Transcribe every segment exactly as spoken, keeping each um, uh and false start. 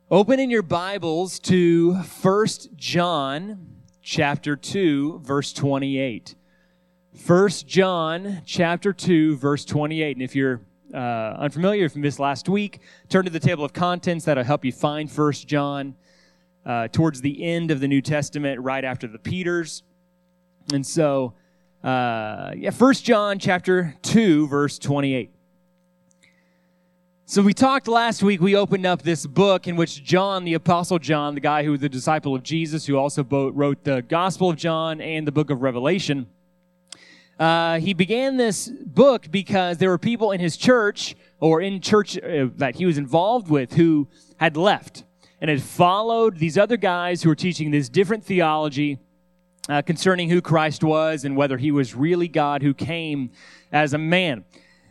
Open in your Bibles to First John chapter two, verse twenty-eight. First John chapter two, verse twenty-eight. And if you're uh, unfamiliar from this last week, turn to the table of contents. That'll help you find First John uh, towards the end of the New Testament, right after the Peters. And so, uh, yeah, First John chapter two, verse twenty-eight. So we talked last week, we opened up this book in which John, the Apostle John, the guy who was the disciple of Jesus, who also wrote the Gospel of John and the book of Revelation, uh, he began this book because there were people in his church, or in church uh, that he was involved with, who had left and had followed these other guys who were teaching this different theology uh, concerning who Christ was and whether he was really God who came as a man.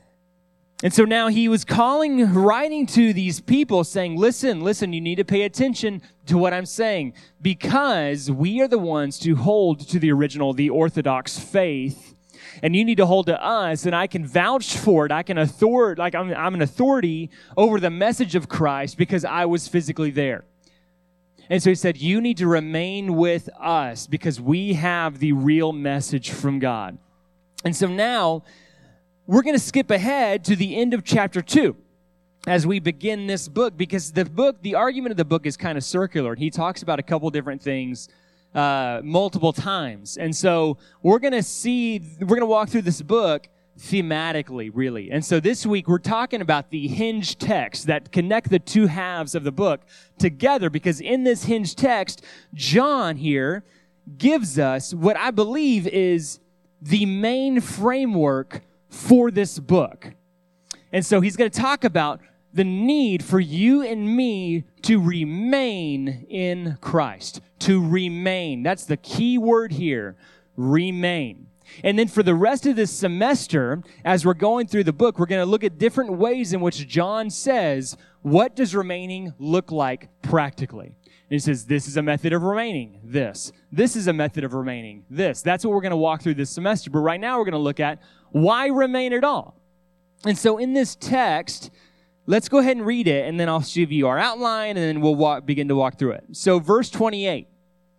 And so now he was calling, writing to these people saying, listen, listen, you need to pay attention to what I'm saying, because we are the ones to hold to the original, the Orthodox faith, and you need to hold to us, and I can vouch for it. I can author, like I'm, I'm an authority over the message of Christ because I was physically there. And so he said, you need to remain with us because we have the real message from God. And so now, we're going to skip ahead to the end of chapter two as we begin this book, because the book, the argument of the book is kind of circular. He talks about a couple different things uh, multiple times. And so we're going to see, we're going to walk through this book thematically, really. And so this week we're talking about the hinge texts that connect the two halves of the book together, because in this hinge text, John here gives us what I believe is the main framework for this book. And so he's going to talk about the need for you and me to remain in Christ. To remain. That's the key word here. Remain. And then for the rest of this semester, as we're going through the book, we're going to look at different ways in which John says, what does remaining look like practically? And he says, this is a method of remaining, this. This is a method of remaining, this. That's what we're going to walk through this semester. But right now we're going to look at why remain at all? And so in this text, let's go ahead and read it, and then I'll give you our outline, and then we'll walk, begin to walk through it. So verse twenty-eight,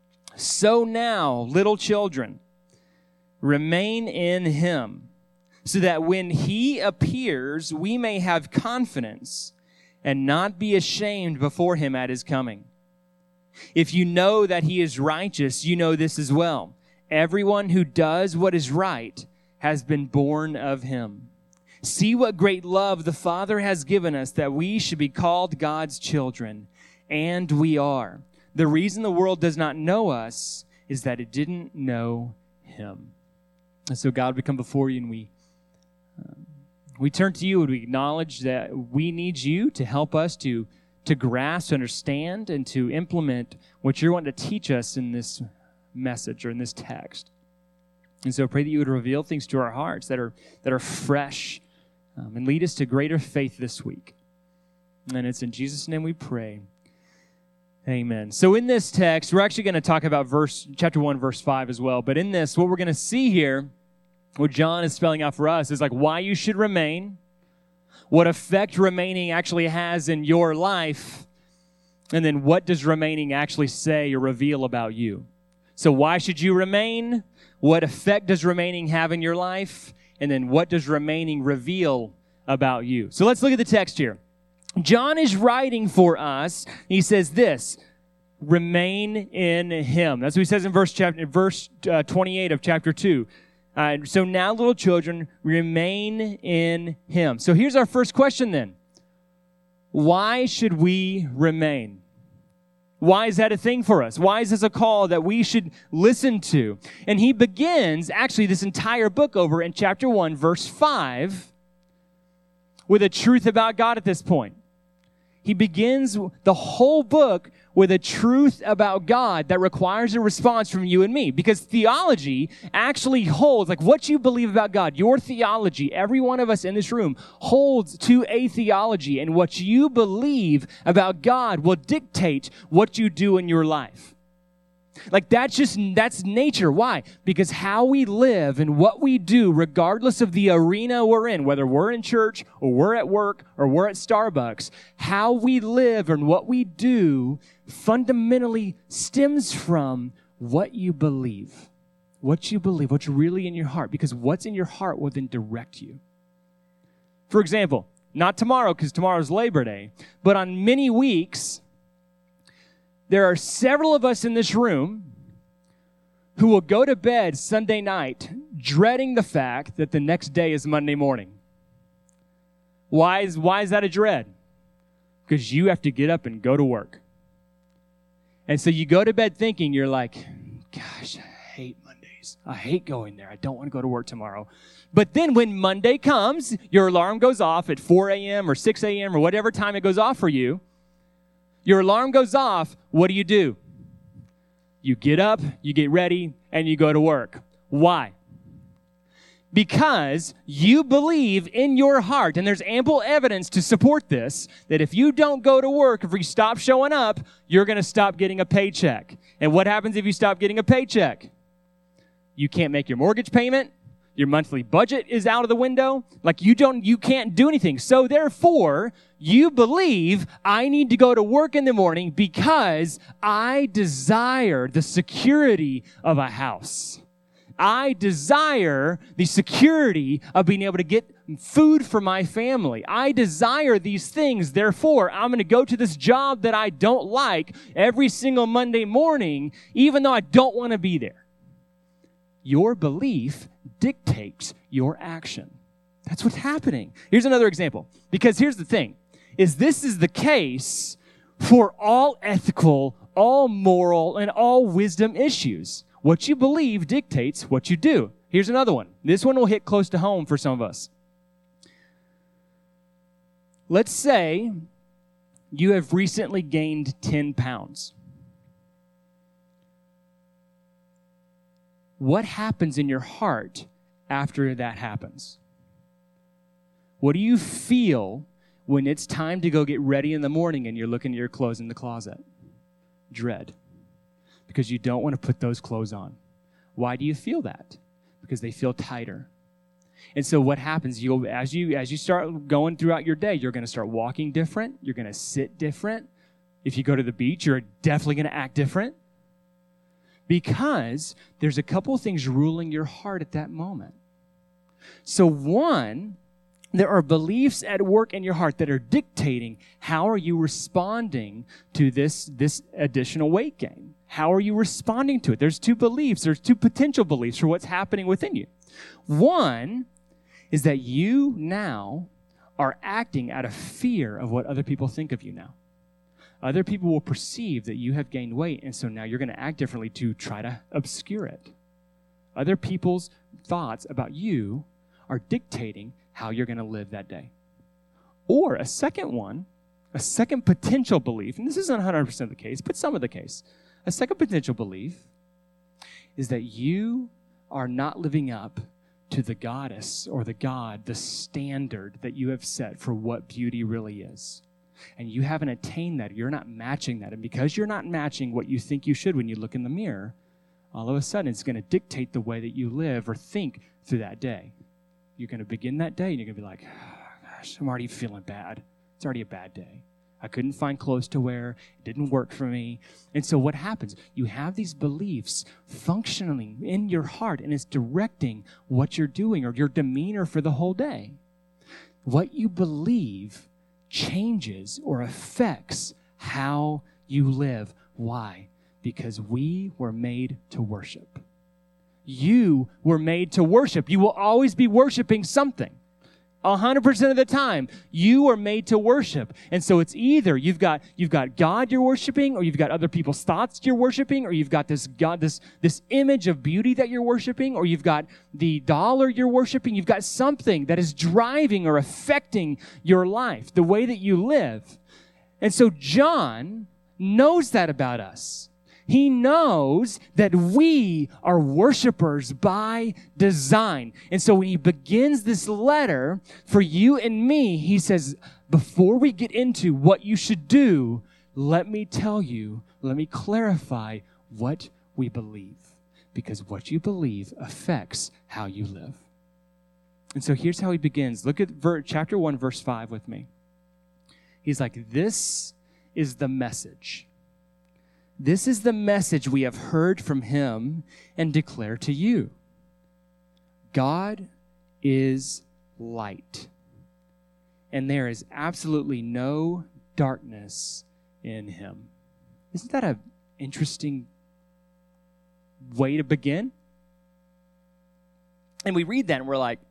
so now, little children, remain in him, so that when he appears, we may have confidence and not be ashamed before him at his coming. If you know that he is righteous, you know this as well. Everyone who does what is right has been born of him. See what great love the Father has given us, that we should be called God's children, and we are. The reason the world does not know us is that it didn't know him. And so God, we come before you and we um, we turn to you and we acknowledge that we need you to help us to, to grasp, to understand, and to implement what you're wanting to teach us in this message or in this text. And so I pray that you would reveal things to our hearts that are that are fresh um, and lead us to greater faith this week. And it's in Jesus' name we pray. Amen. So in this text, we're actually going to talk about verse chapter one, verse five as well. But in this, what we're going to see here, what John is spelling out for us, is like why you should remain, what effect remaining actually has in your life, and then what does remaining actually say or reveal about you. So why should you remain? What effect does remaining have in your life? And then what does remaining reveal about you? So let's look at the text here. John is writing for us. He says this, remain in him. That's what he says in verse chapter, verse uh, twenty-eight of chapter two. Uh, so now, little children, remain in him. So here's our first question then. Why should we remain? Why is that a thing for us? Why is this a call that we should listen to? And he begins, actually, this entire book over in chapter one, verse five, with a truth about God at this point. He begins the whole book with a truth about God that requires a response from you and me. Because theology actually holds, like what you believe about God, your theology, every one of us in this room holds to a theology. And what you believe about God will dictate what you do in your life. Like that's just, that's nature. Why? Because how we live and what we do, regardless of the arena we're in, whether we're in church or we're at work or we're at Starbucks, how we live and what we do fundamentally stems from what you believe. What you believe, what's really in your heart, because what's in your heart will then direct you. For example, not tomorrow because tomorrow's Labor Day, but on many weeks, there are several of us in this room who will go to bed Sunday night dreading the fact that the next day is Monday morning. Why is, why is that a dread? Because you have to get up and go to work. And so you go to bed thinking, you're like, gosh, I hate Mondays. I hate going there. I don't want to go to work tomorrow. But then when Monday comes, your alarm goes off at four a.m. or six a.m. or whatever time it goes off for you. Your alarm goes off. What do you do? You get up, you get ready, and you go to work. Why? Because you believe in your heart, and there's ample evidence to support this, that if you don't go to work, if you stop showing up, you're going to stop getting a paycheck. And what happens if you stop getting a paycheck? You can't make your mortgage payment. Your monthly budget is out of the window. Like you don't, you can't do anything. So therefore, you believe I need to go to work in the morning because I desire the security of a house. I desire the security of being able to get food for my family. I desire these things. Therefore, I'm going to go to this job that I don't like every single Monday morning, even though I don't want to be there. Your belief dictates your action. That's what's happening. Here's another example. Because here's the thing, is this is the case for all ethical, all moral, and all wisdom issues. What you believe dictates what you do. Here's another one. This one will hit close to home for some of us. Let's say you have recently gained ten pounds. What happens in your heart after that happens? What do you feel when it's time to go get ready in the morning and you're looking at your clothes in the closet? Dread. Because you don't want to put those clothes on. Why do you feel that? Because they feel tighter. And so what happens, you'll, as you as you start going throughout your day, you're going to start walking different. You're going to sit different. If you go to the beach, you're definitely going to act different. Because there's a couple of things ruling your heart at that moment. So one, there are beliefs at work in your heart that are dictating how are you responding to this, this additional weight gain. How are you responding to it? There's two beliefs. There's two potential beliefs for what's happening within you. One is that you now are acting out of fear of what other people think of you now. Other people will perceive that you have gained weight, and so now you're going to act differently to try to obscure it. Other people's thoughts about you are dictating how you're going to live that day. Or a second one, a second potential belief, and this isn't one hundred percent the case, but some of the case. A second potential belief is that you are not living up to the goddess or the god, the standard that you have set for what beauty really is. And you haven't attained that. You're not matching that. And because you're not matching what you think you should when you look in the mirror, all of a sudden it's going to dictate the way that you live or think through that day. You're going to begin that day and you're going to be like, oh, gosh, I'm already feeling bad. It's already a bad day. I couldn't find clothes to wear. It didn't work for me. And so what happens? You have these beliefs functioning in your heart, and it's directing what you're doing or your demeanor for the whole day. What you believe changes or affects how you live. Why? Because we were made to worship. You were made to worship. You will always be worshiping something. A hundred percent of the time, you are made to worship. And so it's either you've got you've got God you're worshiping, or you've got other people's thoughts you're worshiping, or you've got this God, this, this image of beauty that you're worshiping, or you've got the dollar you're worshiping. You've got something that is driving or affecting your life, the way that you live. And so John knows that about us. He knows that we are worshipers by design. And so when he begins this letter for you and me, he says, before we get into what you should do, let me tell you, let me clarify what we believe, because what you believe affects how you live. And so here's how he begins. Look at ver- chapter one, verse five with me. He's like, this is the message. This is the message we have heard from him and declare to you. God is light, and there is absolutely no darkness in him. Isn't that an interesting way to begin? And we read that and we're like,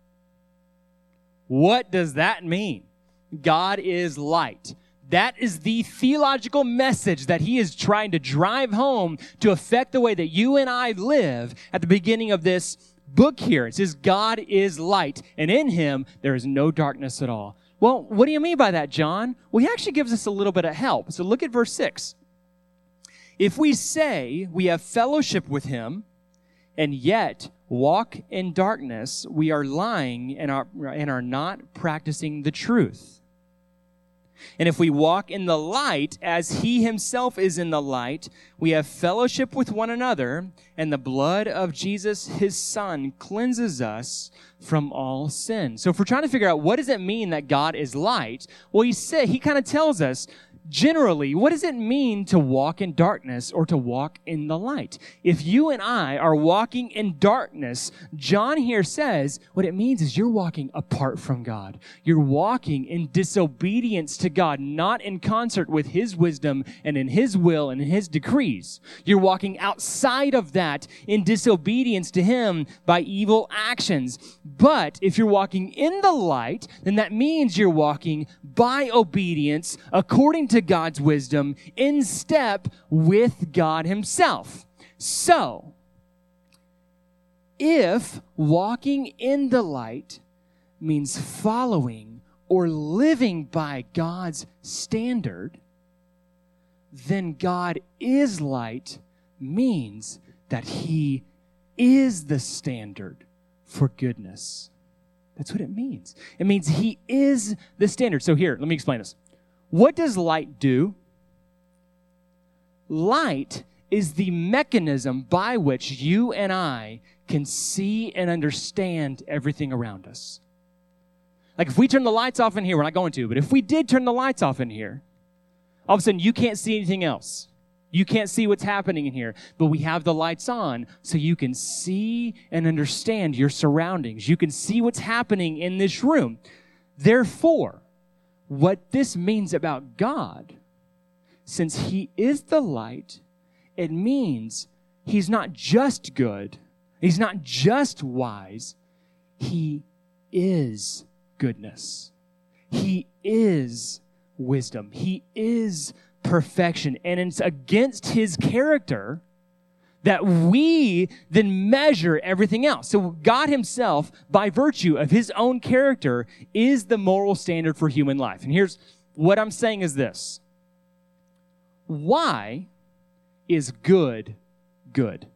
what does that mean? God is light. That is the theological message that he is trying to drive home to affect the way that you and I live at the beginning of this book here. It says God is light, and in him there is no darkness at all. Well, what do you mean by that, John? Well, he actually gives us a little bit of help. So look at verse six. If we say we have fellowship with him and yet walk in darkness, we are lying and are, and are not practicing the truth. And if we walk in the light as he himself is in the light, we have fellowship with one another, and the blood of Jesus, his son, cleanses us from all sin. So if we're trying to figure out what does it mean that God is light, well, he said, he kind of tells us, generally, what does it mean to walk in darkness or to walk in the light? If you and I are walking in darkness, John here says what it means is you're walking apart from God. You're walking in disobedience to God, not in concert with his wisdom and in his will and in his decrees. You're walking outside of that in disobedience to him by evil actions. But if you're walking in the light, then that means you're walking by obedience according to to God's wisdom in step with God himself. So, if walking in the light means following or living by God's standard, then God is light means that he is the standard for goodness. That's what it means. It means he is the standard. So here, let me explain this. What does light do? Light is the mechanism by which you and I can see and understand everything around us. Like if we turn the lights off in here, we're not going to, but if we did turn the lights off in here, all of a sudden you can't see anything else. You can't see what's happening in here, but we have the lights on so you can see and understand your surroundings. You can see what's happening in this room. Therefore, what this means about God, since he is the light, it means he's not just good, he's not just wise, he is goodness. He is wisdom. He is perfection. And it's against his character that we then measure everything else. So God himself, by virtue of his own character, is the moral standard for human life. And here's what I'm saying is this. Why is good good?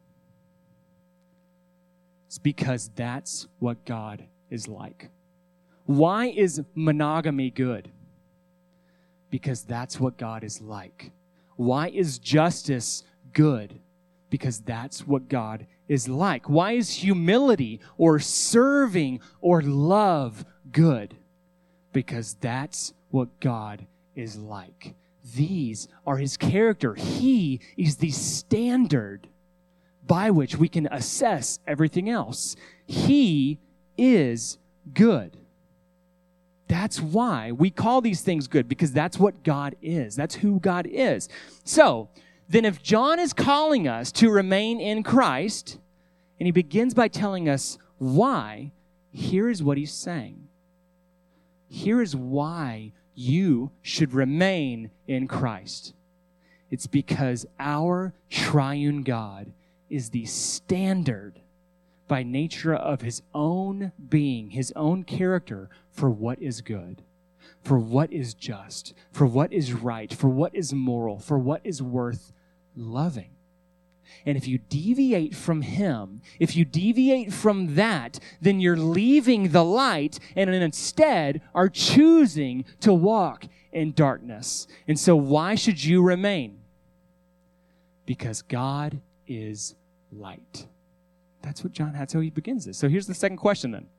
It's because that's what God is like. Why is monogamy good? Because that's what God is like. Why is justice good? Because that's what God is like. Why is humility or serving or love good? Because that's what God is like. These are his character. He is the standard by which we can assess everything else. He is good. That's why we call these things good, because that's what God is. That's who God is. So, then if John is calling us to remain in Christ, and he begins by telling us why, here is what he's saying. Here is why you should remain in Christ. It's because our triune God is the standard by nature of his own being, his own character for what is good, for what is just, for what is right, for what is moral, for what is worth loving. And if you deviate from him, if you deviate from that, then you're leaving the light and instead are choosing to walk in darkness. And so why should you remain? Because God is light. That's what John, that's how he begins this. So here's the second question then.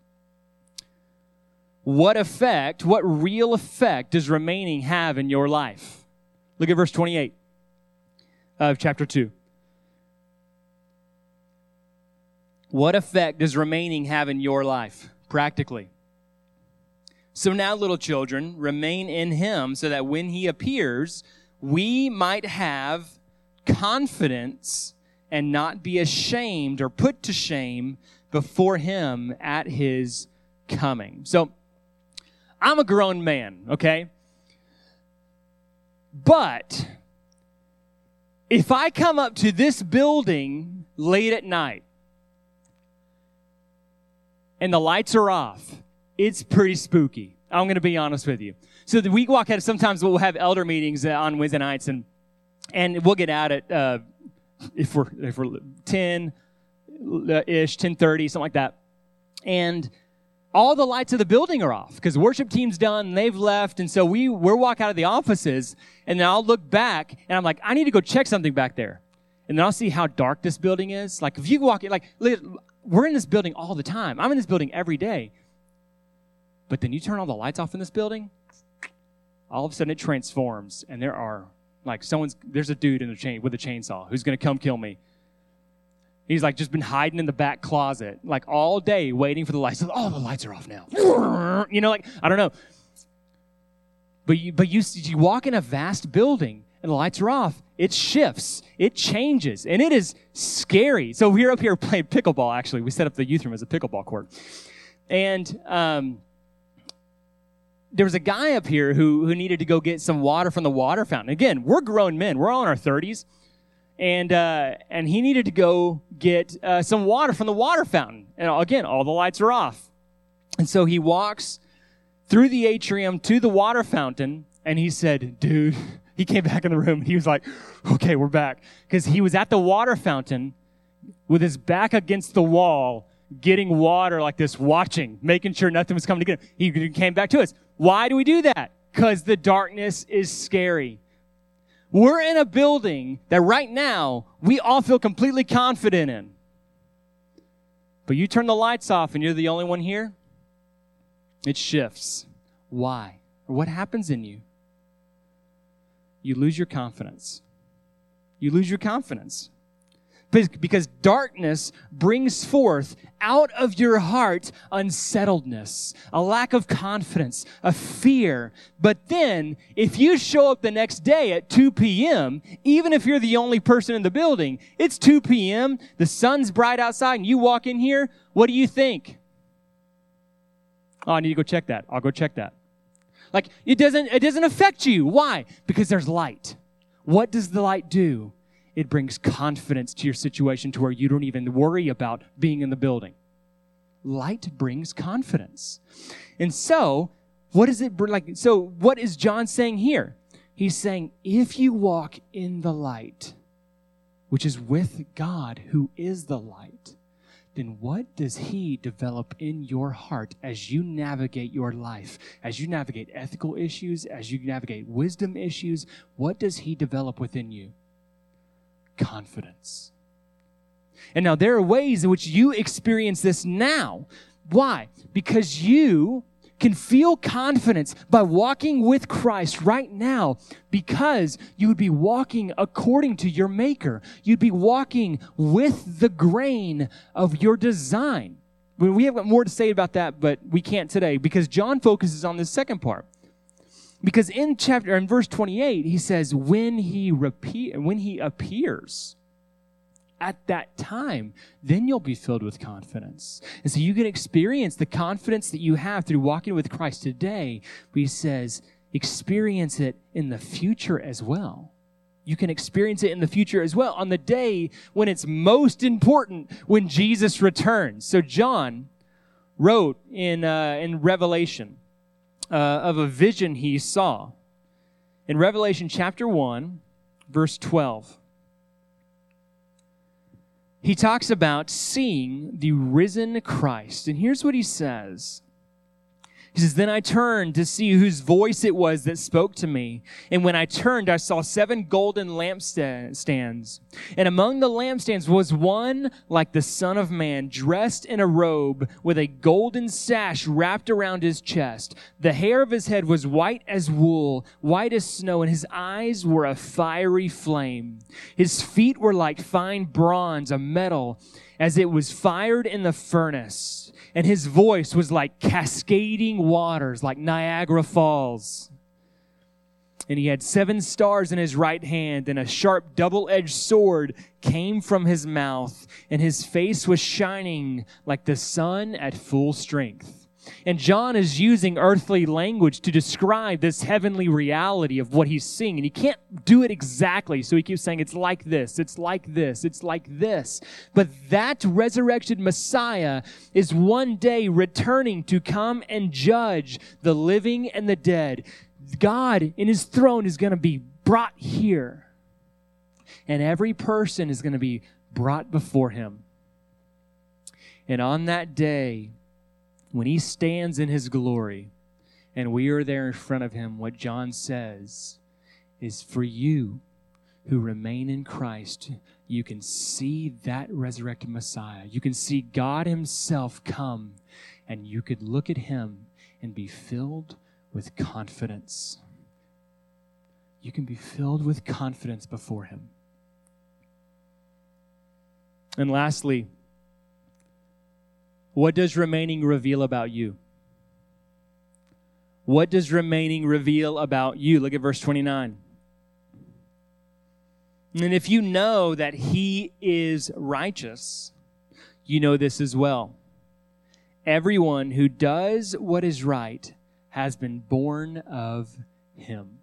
What effect, what real effect does remaining have in your life? Look at verse twenty-eight of chapter two. What effect does remaining have in your life, practically? So now, little children, remain in him so that when he appears, we might have confidence and not be ashamed or put to shame before him at his coming. So, I'm a grown man, okay? But if I come up to this building late at night and the lights are off, it's pretty spooky. I'm going to be honest with you. So the week walk out, sometimes we'll have elder meetings on Wednesday nights, and and we'll get out at uh, if we're if we're ten ish, ten thirty, something like that, and all the lights of the building are off because worship team's done and they've left, and so we we're walk out of the offices, and then I'll look back and I'm like, I need to go check something back there, and then I'll see how dark this building is. Like if you walk in, like we're in this building all the time. I'm in this building every day. But then you turn all the lights off in this building, all of a sudden it transforms, and there are, like, someone's, there's a dude in a chain with a chainsaw who's going to come kill me. He's, like, just been hiding in the back closet, like, all day waiting for the lights. Oh, the lights are off now. You know, like, I don't know. But you, but you, you walk in a vast building, and the lights are off. It shifts. It changes. And it is scary. So we're up here playing pickleball, actually. We set up the youth room as a pickleball court. And, um... there was a guy up here who, who needed to go get some water from the water fountain. Again, we're grown men. We're all in our thirties. And uh, and he needed to go get uh, some water from the water fountain. And again, all the lights are off. And so he walks through the atrium to the water fountain, and he said, dude, he came back in the room, and he was like, okay, we're back. Because he was at the water fountain with his back against the wall, getting water like this, watching, making sure nothing was coming to get him. He came back to us. Why do we do that? Because the darkness is scary. We're in a building that right now we all feel completely confident in. But you turn the lights off and you're the only one here, it shifts. Why? What happens in you? You lose your confidence. You lose your confidence. Because darkness brings forth out of your heart unsettledness, a lack of confidence, a fear. But then, if you show up the next day at two p.m., even if you're the only person in the building, it's two p.m., the sun's bright outside, and you walk in here, what do you think? Oh, I need to go check that. I'll go check that. Like, it doesn't, it doesn't affect you. Why? Because there's light. What does the light do? It brings confidence to your situation to where you don't even worry about being in the building. Light brings confidence. And so, what is it like? So, what is John saying here? He's saying, if you walk in the light, which is with God, who is the light, then what does he develop in your heart as you navigate your life, as you navigate ethical issues, as you navigate wisdom issues? What does he develop within you? Confidence. And now there are ways in which you experience this now. Why? Because you can feel confidence by walking with Christ right now, because you would be walking according to your Maker. You'd be walking with the grain of your design. We have got more to say about that, but we can't today because John focuses on this second part. Because in chapter, in verse twenty-eight, he says, when he repeat, when he appears, at that time, then you'll be filled with confidence. And so you can experience the confidence that you have through walking with Christ today. But he says, experience it in the future as well. You can experience it in the future as well on the day when it's most important, when Jesus returns. So John wrote in uh, in Revelation, Uh, of a vision he saw. In Revelation chapter one, verse twelve, he talks about seeing the risen Christ. And here's what he says. He says, then I turned to see whose voice it was that spoke to me. And when I turned, I saw seven golden lampstands. And among the lampstands was one like the Son of Man, dressed in a robe with a golden sash wrapped around his chest. The hair of his head was white as wool, white as snow, and his eyes were a fiery flame. His feet were like fine bronze, a metal, as it was fired in the furnace. And his voice was like cascading waters, like Niagara Falls. And he had seven stars in his right hand, and a sharp double-edged sword came from his mouth, and his face was shining like the sun at full strength. And John is using earthly language to describe this heavenly reality of what he's seeing. And he can't do it exactly, so he keeps saying, it's like this, it's like this, it's like this. But that resurrected Messiah is one day returning to come and judge the living and the dead. God in his throne is going to be brought here. And every person is going to be brought before him. And on that day, when he stands in his glory and we are there in front of him, what John says is, for you who remain in Christ, you can see that resurrected Messiah. You can see God himself come, and you could look at him and be filled with confidence. You can be filled with confidence before him. And lastly, what does remaining reveal about you? What does remaining reveal about you? Look at verse twenty-nine. And if you know that he is righteous, you know this as well. Everyone who does what is right has been born of him.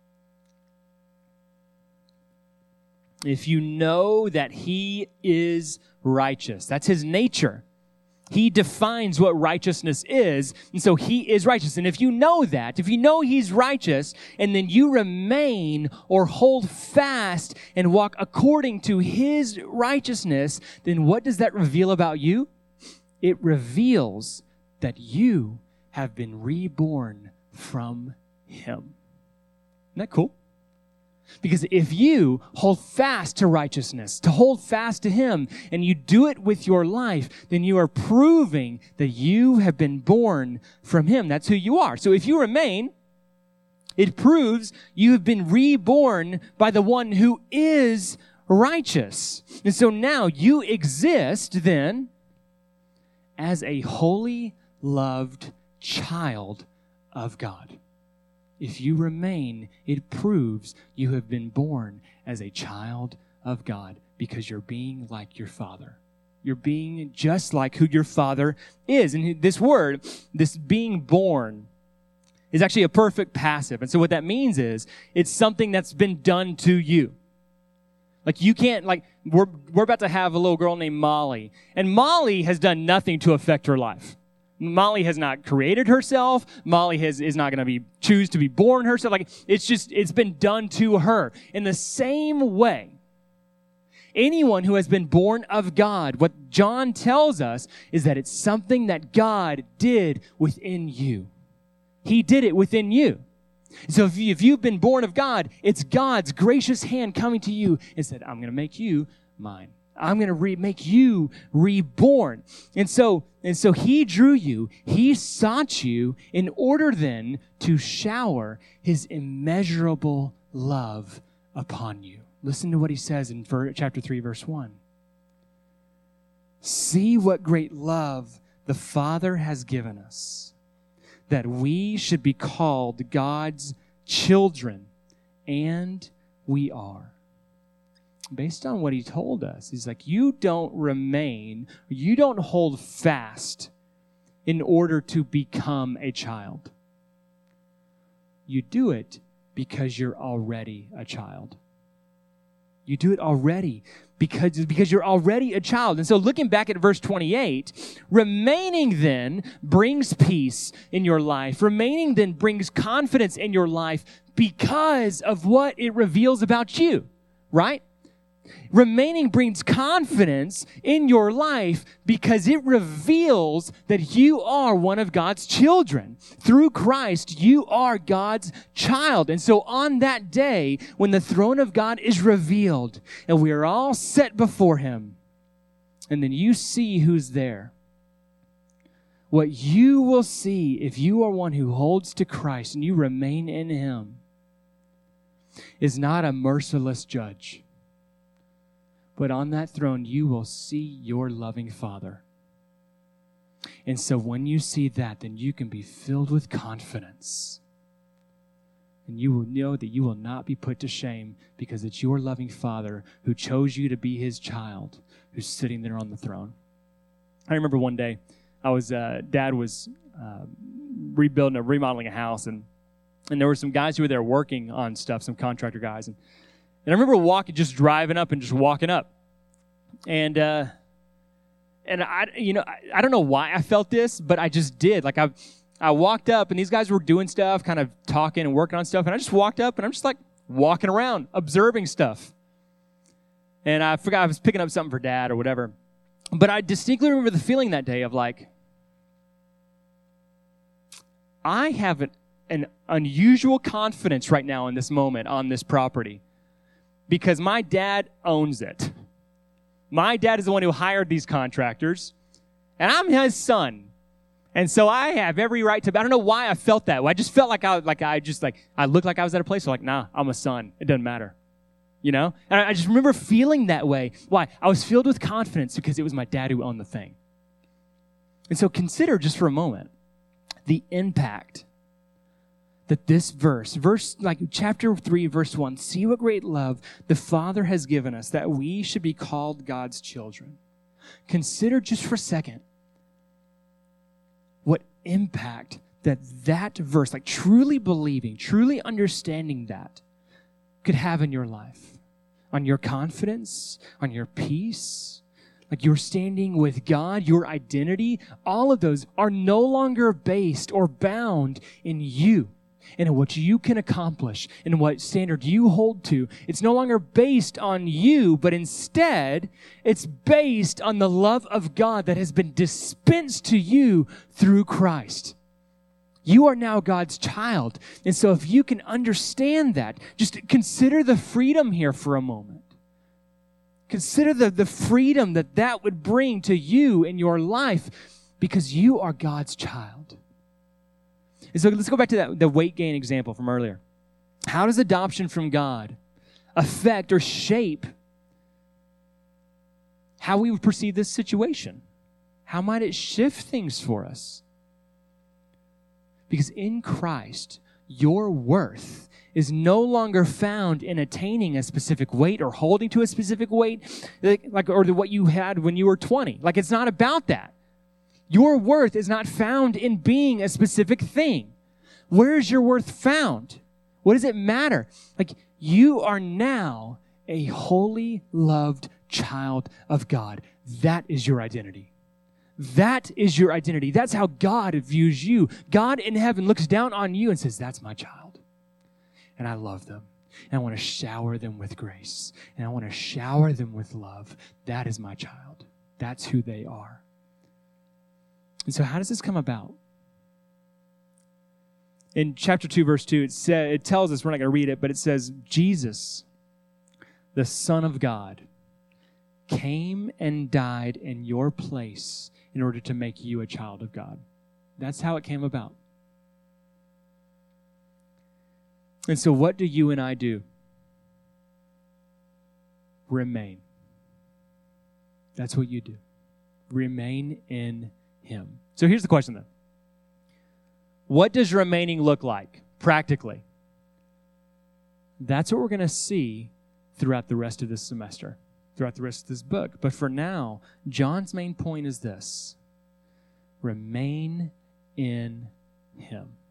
If you know that he is righteous, that's his nature. He defines what righteousness is, and so he is righteous. And if you know that, if you know he's righteous, and then you remain or hold fast and walk according to his righteousness, then what does that reveal about you? It reveals that you have been reborn from him. Isn't that cool? Because if you hold fast to righteousness, to hold fast to him, and you do it with your life, then you are proving that you have been born from him. That's who you are. So if you remain, it proves you have been reborn by the one who is righteous. And so now you exist then as a holy, loved child of God. If you remain, it proves you have been born as a child of God because you're being like your Father. You're being just like who your Father is. And this word, this being born, is actually a perfect passive. And so what that means is it's something that's been done to you. Like you can't, like, we're, we're about to have a little girl named Molly. And Molly has done nothing to affect her life. Molly has not created herself. Molly has, is not going to be choose to be born herself. Like it's just, it's been done to her. In the same way, anyone who has been born of God, what John tells us is that it's something that God did within you. He did it within you. So if, you, if you've been born of God, it's God's gracious hand coming to you and said, I'm going to make you mine. I'm going to re- make you reborn. And so, and so he drew you, he sought you in order then to shower his immeasurable love upon you. Listen to what he says in chapter three, verse one. See what great love the Father has given us, that we should be called God's children, and we are. Based on what he told us, he's like, you don't remain, you don't hold fast in order to become a child. You do it because you're already a child. You do it already because, because you're already a child. And so looking back at verse twenty-eight, remaining then brings peace in your life. Remaining then brings confidence in your life because of what it reveals about you, right? Remaining brings confidence in your life because it reveals that you are one of God's children. Through Christ, you are God's child. And so on that day, when the throne of God is revealed and we are all set before him, and then you see who's there, what you will see if you are one who holds to Christ and you remain in him is not a merciless judge. But on that throne, you will see your loving Father. And so when you see that, then you can be filled with confidence. And you will know that you will not be put to shame because it's your loving Father who chose you to be his child who's sitting there on the throne. I remember one day, I was, uh, Dad was uh, rebuilding, or remodeling a house, and, and there were some guys who were there working on stuff, some contractor guys. And And I remember walking, just driving up and just walking up. And, uh, and I, you know, I, I don't know why I felt this, but I just did. Like I, I walked up and these guys were doing stuff, kind of talking and working on stuff. And I just walked up and I'm just like walking around, observing stuff. And I forgot I was picking up something for Dad or whatever. But I distinctly remember the feeling that day of like, I have an, an unusual confidence right now in this moment on this property. Because my dad owns it. My dad is the one who hired these contractors, and I'm his son. And so I have every right to, I don't know why I felt that way. I just felt like I, like I just, like, I looked like I was at a place, so like, nah, I'm a son. It doesn't matter. You know? And I just remember feeling that way. Why? I was filled with confidence because it was my dad who owned the thing. And so consider just for a moment the impact that this verse, verse like chapter three, verse one, see what great love the Father has given us that we should be called God's children. Consider just for a second what impact that that verse, like truly believing, truly understanding that, could have in your life, on your confidence, on your peace, like your standing with God, your identity. All of those are no longer based or bound in you and in what you can accomplish and what standard you hold to. It's no longer based on you, but instead it's based on the love of God that has been dispensed to you through Christ. You are now God's child. And so if you can understand that, just consider the freedom here for a moment. Consider the, the freedom that that would bring to you in your life because you are God's child. And so let's go back to that, the weight gain example from earlier. How does adoption from God affect or shape how we would perceive this situation? How might it shift things for us? Because in Christ, your worth is no longer found in attaining a specific weight or holding to a specific weight, like, like or the, what you had when you were twenty. Like, it's not about that. Your worth is not found in being a specific thing. Where is your worth found? What does it matter? Like, you are now a holy, loved child of God. That is your identity. That is your identity. That's how God views you. God in heaven looks down on you and says, that's my child. And I love them. And I want to shower them with grace. And I want to shower them with love. That is my child. That's who they are. And so how does this come about? In chapter two, verse two, it, sa- it tells us, we're not going to read it, but it says, Jesus, the Son of God, came and died in your place in order to make you a child of God. That's how it came about. And so what do you and I do? Remain. That's what you do. Remain in Him. So here's the question then. What does remaining look like practically? That's what we're going to see throughout the rest of this semester, throughout the rest of this book. But for now, John's main point is this: remain in Him.